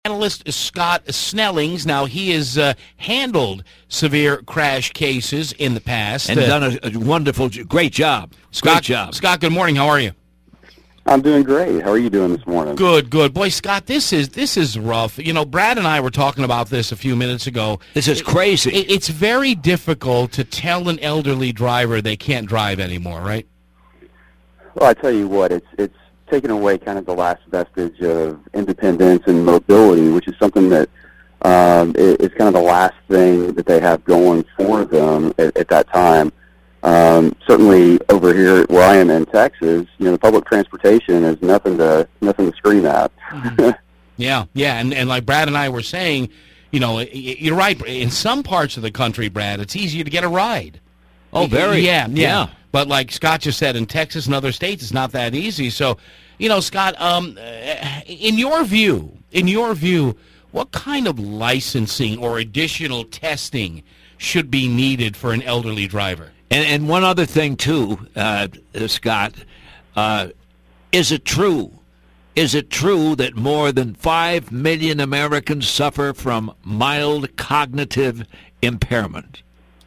Analyst Scott Snellings. Now, he has handled severe crash cases in the past. And done a wonderful, great job. Great job. Scott, good morning. How are you? I'm doing great. How are you doing this morning? Good. Boy, Scott, this is rough. You know, Brad and I were talking about this a few minutes ago. This is crazy. It's very difficult to tell an elderly driver they can't drive anymore, right? Well, I tell you what, it's taken away kind of the last vestige of independence and mobility, which is something that is kind of the last thing that they have going for them at that time. Certainly over here where I am in Texas, you know, the public transportation is nothing to scream at. Yeah, and like Brad and I were saying, you know, you're right. In some parts of the country, Brad, it's easier to get a ride. Oh, very. Yeah. But like Scott just said, in Texas and other states, it's not that easy. So, you know, Scott, in your view, what kind of licensing or additional testing should be needed for an elderly driver? And one other thing, too, Scott, is it true? Is it true that more than 5 million Americans suffer from mild cognitive impairment?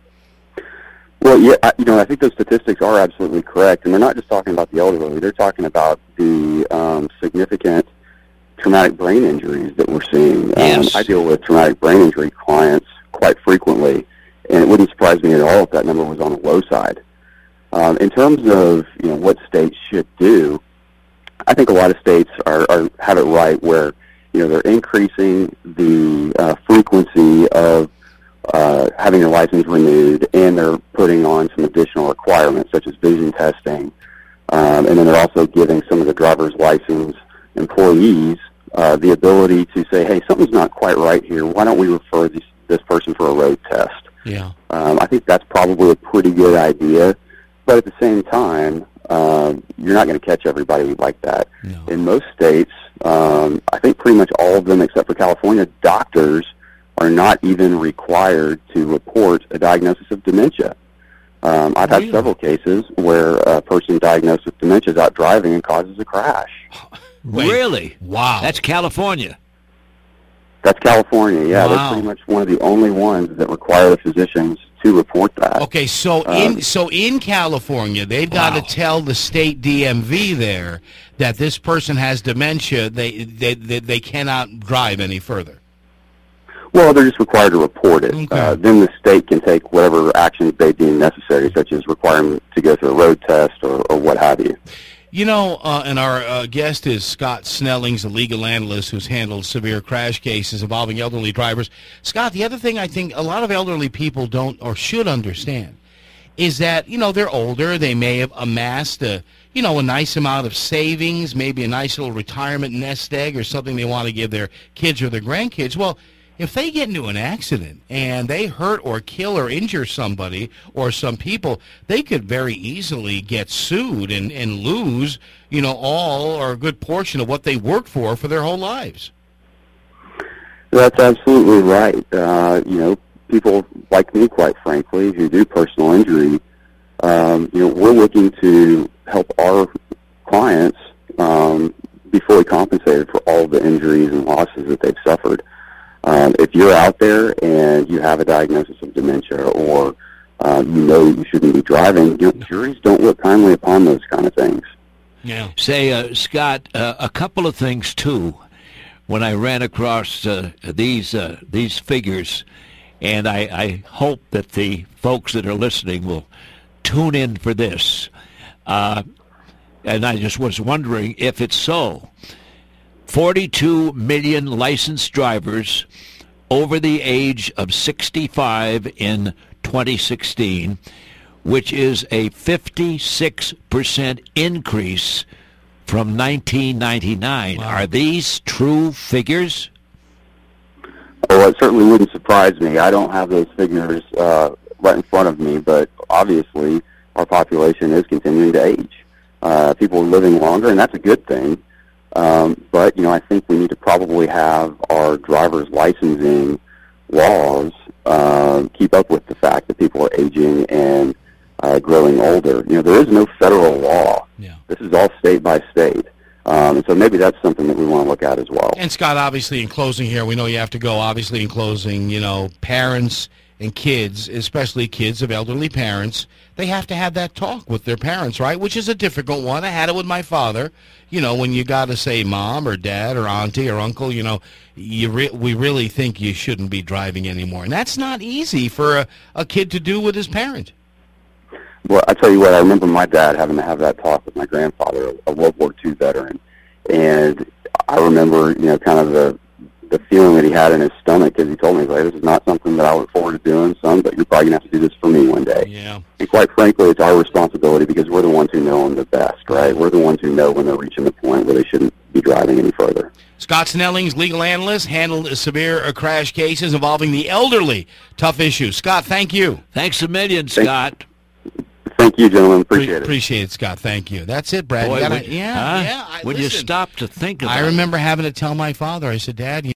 Well, yeah, I think those statistics are absolutely correct, and they're not just talking about the elderly. They're talking about the significant traumatic brain injuries that we're seeing. Yes. I deal with traumatic brain injury clients quite frequently, and it wouldn't surprise me at all if that number was on the low side. In terms of what states should do, I think a lot of states have it right where they're increasing the frequency of having your license renewed, and they're putting on some additional requirements such as vision testing, and then they're also giving some of the driver's license employees the ability to say, hey, something's not quite right here. Why don't we refer this person for a road test? Yeah. I think that's probably a pretty good idea, but at the same time, you're not going to catch everybody like that. No. In most states, I think pretty much all of them except for California, doctors are not even required to report a diagnosis of dementia. I've had several cases where a person diagnosed with dementia is out driving and causes a crash. Wait. Really? Wow. That's California. That's California, yeah. Wow. They're pretty much one of the only ones that require the physicians to report that. Okay, so in California, they've got to tell the state DMV there that this person has dementia. They cannot drive any further. Well, they're just required to report it. Okay. Then the state can take whatever actions they deem necessary, such as requiring them to go through a road test or what have you. You know, and our guest is Scott Snellings, a legal analyst who's handled severe crash cases involving elderly drivers. Scott, the other thing I think a lot of elderly people don't or should understand is that, they're older. They may have amassed a nice amount of savings, maybe a nice little retirement nest egg or something they want to give their kids or their grandkids. Well, if they get into an accident and they hurt or kill or injure somebody or some people, they could very easily get sued and lose, all or a good portion of what they worked for their whole lives. That's absolutely right. People like me, quite frankly, who do personal injury, we're looking to help our clients be fully compensated for all the injuries and losses that they've suffered. If you're out there and you have a diagnosis of dementia or you shouldn't be driving, juries don't look kindly upon those kind of things. Yeah. Say, Scott, a couple of things, too, when I ran across these figures, and I hope that the folks that are listening will tune in for this. And I just was wondering if it's so. 42 million licensed drivers over the age of 65 in 2016, which is a 56% increase from 1999. Wow. Are these true figures? Well, it certainly wouldn't surprise me. I don't have those figures right in front of me, but obviously our population is continuing to age. People are living longer, and that's a good thing. But, I think we need to probably have our driver's licensing laws keep up with the fact that people are aging and growing older. There is no federal law. Yeah. This is all state by state. And so maybe that's something that we want to look at as well. And Scott, obviously, in closing here, we know you have to go. Obviously, in closing, parents and kids, especially kids of elderly parents, they have to have that talk with their parents, right? Which is a difficult one. I had it with my father. When you got to say mom or dad or auntie or uncle, we really think you shouldn't be driving anymore. And that's not easy for a kid to do with his parent. Well, I tell you what, I remember my dad having to have that talk with my grandfather, a World War II veteran, and I remember, kind of the feeling that he had in his stomach because he told me, this is not something that I look forward to doing, son, but you're probably going to have to do this for me one day. Yeah. And quite frankly, it's our responsibility because we're the ones who know them the best, right? We're the ones who know when they're reaching the point where they shouldn't be driving any further. Scott Snellings, legal analyst, handled severe crash cases involving the elderly. Tough issue. Scott, thank you. Thanks a million, Scott. Thank you, gentlemen. Appreciate it. Appreciate it, Scott. Thank you. That's it, Brad. Boy, You gotta, when you stop to think about it. I remember having to tell my father, I said, Dad,